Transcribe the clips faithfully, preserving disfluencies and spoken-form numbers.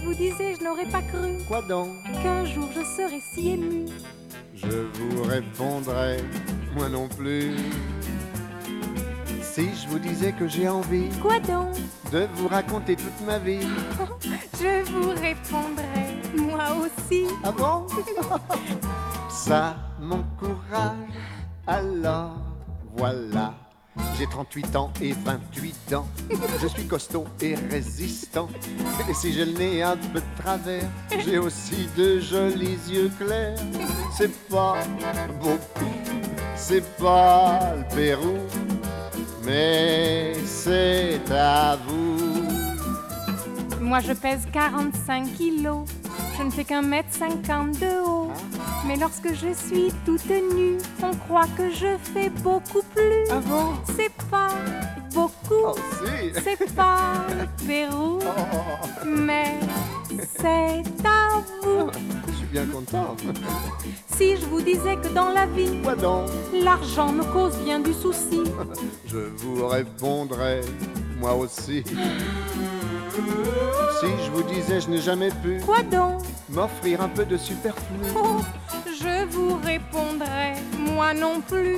je vous disais, je n'aurais pas cru Quoi donc? qu'un jour je serais si émue. Je vous répondrai, moi non plus. Si je vous disais que j'ai envie Quoi donc? de vous raconter toute ma vie. Je vous répondrai, moi aussi. Ah bon? Ça m'encourage, alors voilà. J'ai trente-huit ans et vingt-huit ans. Je suis costaud et résistant. Et si j'ai le nez un peu de travers, j'ai aussi de jolis yeux clairs. C'est pas beaucoup, c'est pas le Pérou, mais c'est à vous. Moi je pèse quarante-cinq kilos. Je ne fais qu'un mètre cinquante de haut. Mais lorsque je suis toute nue, on croit que je fais beaucoup plus. Ah bon? C'est pas beaucoup, Oh si! c'est pas le Pérou, Oh, mais c'est à vous. je suis bien content. Si je vous disais que dans la vie, Quoi donc? l'argent me cause bien du souci. Je vous répondrai, moi aussi. Si je vous disais je n'ai jamais pu Quoi donc? m'offrir un peu de superflu. Oh, je vous répondrai, moi non plus.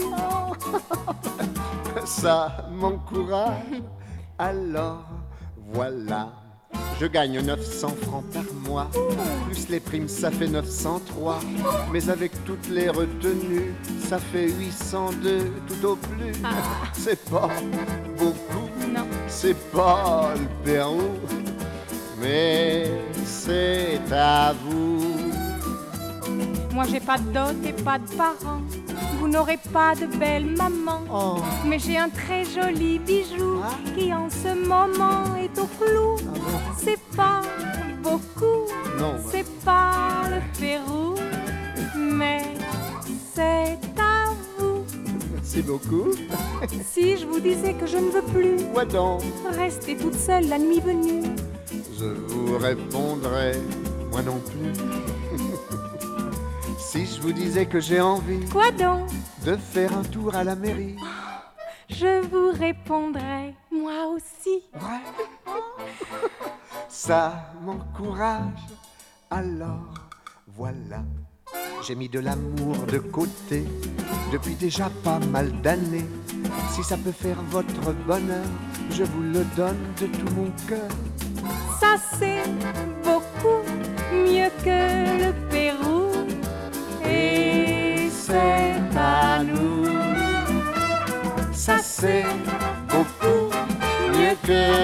Ça m'encourage, alors voilà. Je gagne neuf cents francs par mois, plus les primes ça fait neuf cent trois. Mais avec toutes les retenues, ça fait huit cent deux tout au plus. C'est pas beaucoup, Non. c'est pas le Pérou, mais c'est à vous. Moi j'ai pas de dot et pas de parents. Vous n'aurez pas de belle maman. Oh, Mais j'ai un très joli bijou Ah. qui en ce moment est au clou. ah bon? C'est pas beaucoup, Non. c'est pas le Pérou, mais c'est à vous. Merci beaucoup. Si je vous disais que je ne veux plus Quoi donc? rester toute seule la nuit venue, Je vous répondrai, moi non plus. Si je vous disais que j'ai envie quoi donc? de faire un tour à la mairie. Je vous répondrai, moi aussi. Ouais. Ça m'encourage, alors voilà. J'ai mis de l'amour de côté depuis déjà pas mal d'années. Si ça peut faire votre bonheur, je vous le donne de tout mon cœur. Ça c'est beaucoup mieux que le Pérou. Et c'est à nous. Ça c'est beaucoup mieux que